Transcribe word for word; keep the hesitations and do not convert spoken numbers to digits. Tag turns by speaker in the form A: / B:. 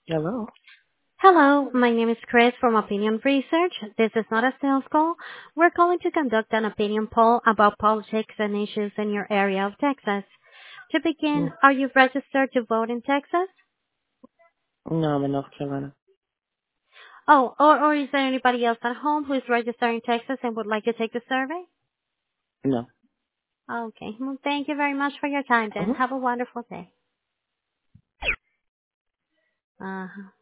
A: Hello.
B: Hello, my name is Chris from Opinion Research. This is not a sales call. We're calling to conduct an opinion poll about politics and issues in your area of Texas. To begin,
A: Mm,
B: are you registered to vote in Texas?
A: No, I'm in North Carolina.
B: Oh, or, or is there anybody else at home who is registered in Texas and would like to take the survey?
A: No.
B: Okay, well, thank you very much for your time then.
A: Uh-huh.
B: Have a wonderful day. Uh-huh.